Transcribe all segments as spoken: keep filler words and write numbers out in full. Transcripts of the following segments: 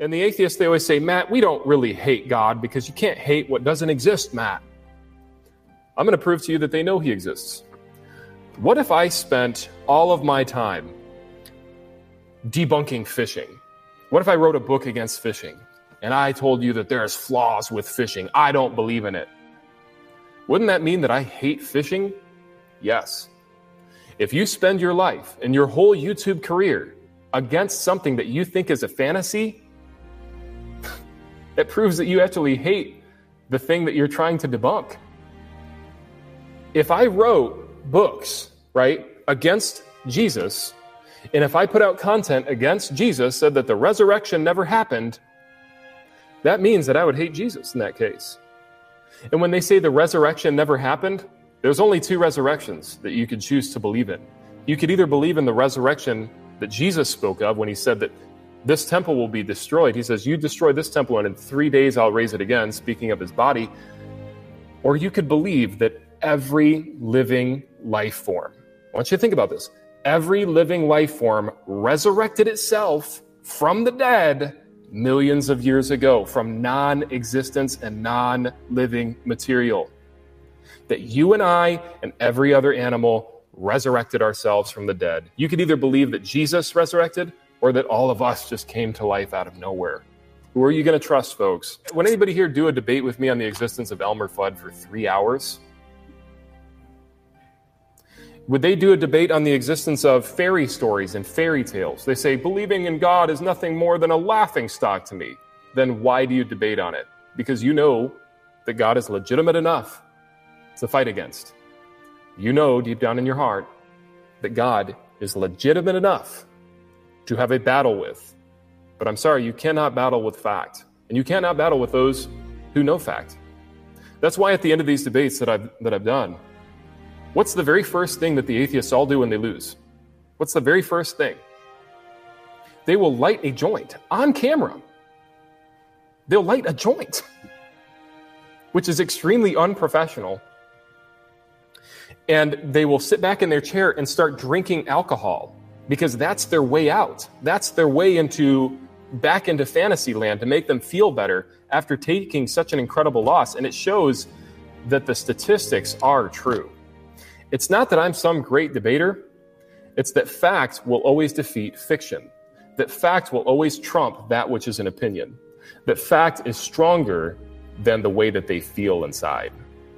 And the atheists, they always say, Matt, we don't really hate God because you can't hate what doesn't exist, Matt. I'm going to prove to you that they know he exists. What if I spent all of my time debunking fishing? What if I wrote a book against fishing and I told you that there's flaws with fishing? I don't believe in it. Wouldn't that mean that I hate fishing? Yes. If you spend your life and your whole YouTube career against something that you think is a fantasy, it proves that you actually hate the thing that you're trying to debunk. If I wrote books, right, against Jesus, and if I put out content against Jesus, said that the resurrection never happened, that means that I would hate Jesus in that case. And when they say the resurrection never happened, there's only two resurrections that you could choose to believe in. You could either believe in the resurrection that Jesus spoke of when he said that this temple will be destroyed. He says, you destroy this temple and in three days I'll raise it again, speaking of his body. Or you could believe that every living life form, I want you to think about this, every living life form resurrected itself from the dead millions of years ago, from non-existence and non-living material. That you and I and every other animal resurrected ourselves from the dead. You could either believe that Jesus resurrected or that all of us just came to life out of nowhere. Who are you going to trust, folks? Would anybody here do a debate with me on the existence of Elmer Fudd for three hours? Would they do a debate on the existence of fairy stories and fairy tales? They say, believing in God is nothing more than a laughing stock to me. Then why do you debate on it? Because you know that God is legitimate enough to fight against. You know deep down in your heart that God is legitimate enough to have a battle with. But I'm sorry, you cannot battle with fact. And you cannot battle with those who know fact. That's why at the end of these debates that I've, that I've done, what's the very first thing that the atheists all do when they lose? What's the very first thing? They will light a joint on camera. They'll light a joint, which is extremely unprofessional. And they will sit back in their chair and start drinking alcohol because that's their way out. That's their way into back into fantasy land to make them feel better after taking such an incredible loss. And it shows that the statistics are true. It's not that I'm some great debater. It's that fact will always defeat fiction. That fact will always trump that which is an opinion. That fact is stronger than the way that they feel inside.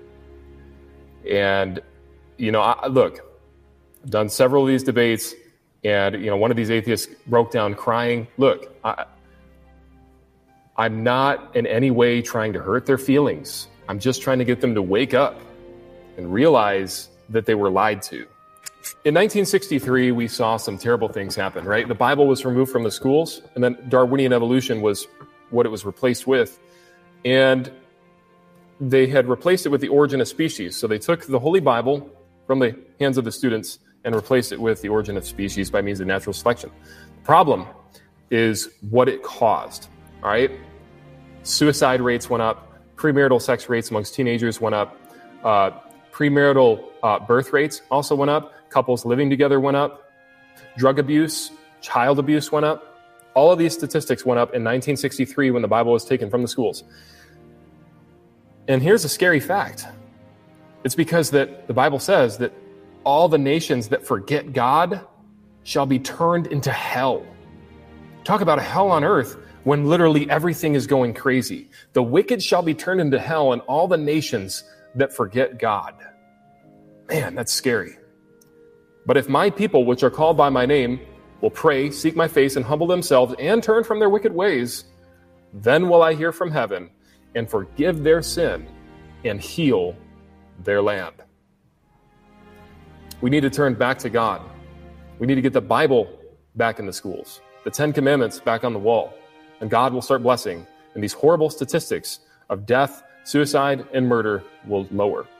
And, you know, I, look, I've done several of these debates, and, you know, one of these atheists broke down crying. Look, I, I'm not in any way trying to hurt their feelings. I'm just trying to get them to wake up and realize that they were lied to. In nineteen sixty-three, we saw some terrible things happen, right? The Bible was removed from the schools, and then Darwinian evolution was what it was replaced with. And they had replaced it with the origin of species. So they took the Holy Bible from the hands of the students and replaced it with the origin of species by means of natural selection. The problem is what it caused, all right? Suicide rates went up. Premarital sex rates amongst teenagers went up. Uh, premarital uh, birth rates also went up. Couples living together went up. Drug abuse, child abuse went up. All of these statistics went up in nineteen sixty-three when the Bible was taken from the schools. And here's a scary fact. It's because that the Bible says that all the nations that forget God shall be turned into hell. Talk about a hell on earth when literally everything is going crazy. The wicked shall be turned into hell, and all the nations that forget God. Man, that's scary. But if my people, which are called by my name, will pray, seek my face, and humble themselves, and turn from their wicked ways, then will I hear from heaven and forgive their sin and heal their land. We need to turn back to God. We need to get the Bible back in the schools, the Ten Commandments back on the wall, and God will start blessing, and these horrible statistics of death, suicide, and murder will lower.